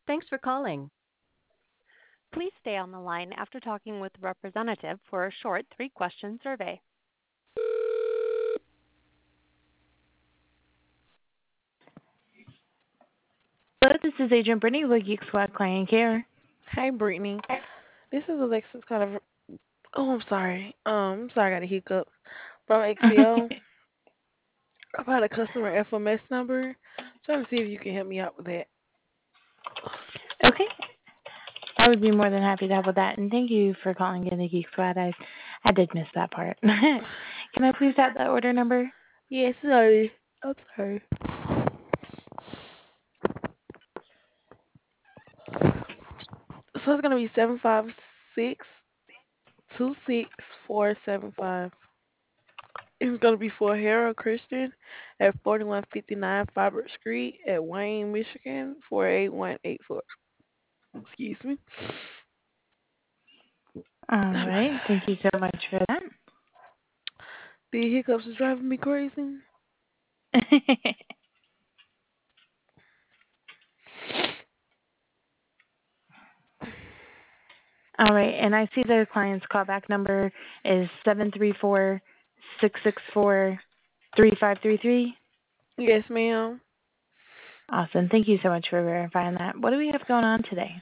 Thanks for calling. Please stay on the line after talking with the representative for a short three-question survey. Hello, this is Agent Brittany with Geek Squad Client Care. Hi, Brittany. This is Alexis kind of. Oh, I'm sorry. I'm sorry, I got a hiccup from XPO about a customer FMS number. Trying to see if you can help me out with that. Okay, I would be more than happy to help with that, and thank you for calling in the Geek Squad. I did miss that part. Can I please have that order number? Yes, sorry. I'm sorry. So it's gonna be 756-26475. It's gonna be for Harold Christian at 4159 Fabric Street at Wayne, Michigan 48184. Excuse me. All right, thank you so much for that. The hiccups is driving me crazy. All right, and I see the client's callback number is 734-664-3533. Yes, ma'am. Awesome. Thank you so much for verifying that. What do we have going on today?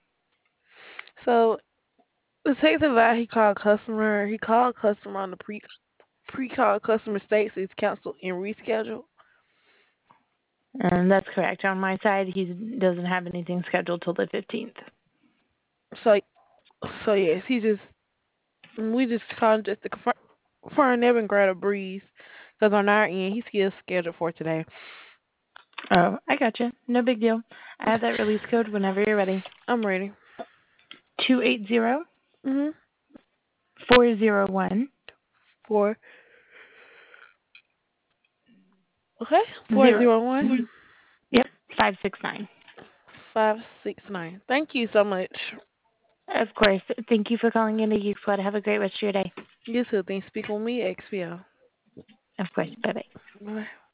So the text that he called customer on the pre-call customer states it's canceled and rescheduled. And that's correct. On my side, he doesn't have anything scheduled till the 15th. So yes, we just called just to confirm Evan grab a breeze because on our end he's still scheduled for today. Oh, I gotcha. No big deal. I have that release code whenever you're ready. I'm ready. 280 Mhm. 401 4 okay 401 Yep, 569. 569. Thank you so much. Of course. Thank you for calling in to Geek Squad. Have a great rest of your day. You too. Thanks. Speak with me, XPL. Of course. Bye bye. Bye.